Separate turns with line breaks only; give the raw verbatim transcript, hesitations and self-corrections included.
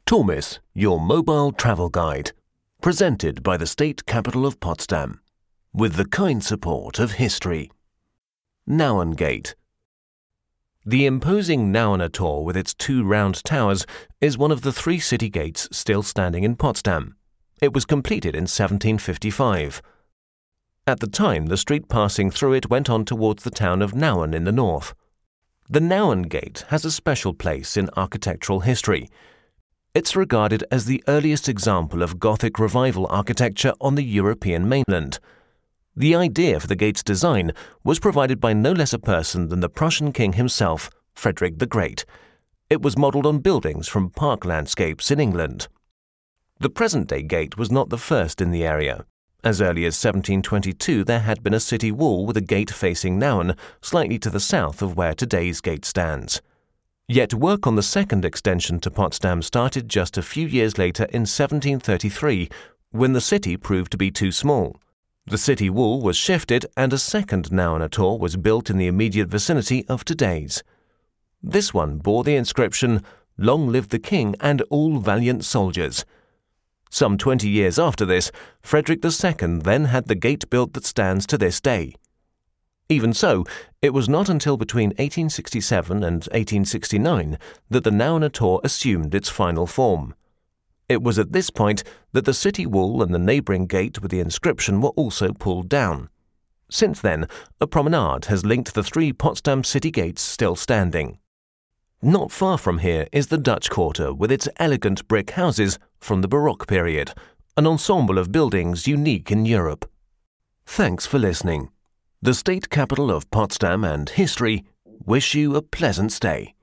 Tormis, your mobile travel guide, presented by the state capital of Potsdam, with the kind support of history. Nauen Gate. The imposing Nauener Tor with its two round towers is one of the three city gates still standing in Potsdam. It was completed in seventeen fifty-five. At the time, the street passing through it went on towards the town of Nauen in the north. The Nauen Gate has a special place in architectural history. It's regarded as the earliest example of Gothic revival architecture on the European mainland. The idea for the gate's design was provided by no less a person than the Prussian king himself, Frederick the Great. It was modelled on buildings from park landscapes in England. The present-day gate was not the first in the area. As early as seventeen twenty-two, there had been a city wall with a gate facing Nauen, slightly to the south of where today's gate stands. Yet work on the second extension to Potsdam started just a few years later in seventeen thirty-three, when the city proved to be too small. The city wall was shifted and a second Nauener Tor was built in the immediate vicinity of today's. This one bore the inscription, "Long live the King and all valiant soldiers." Some twenty years after this, Frederick the Second then had the gate built that stands to this day. Even so, it was not until between eighteen sixty-seven and eighteen sixty-nine that the Nauener Tor assumed its final form. It was at this point that the city wall and the neighbouring gate with the inscription were also pulled down. Since then, a promenade has linked the three Potsdam city gates still standing. Not far from here is the Dutch Quarter with its elegant brick houses from the Baroque period, an ensemble of buildings unique in Europe. Thanks for listening. The state capital of Potsdam and history wish you a pleasant stay.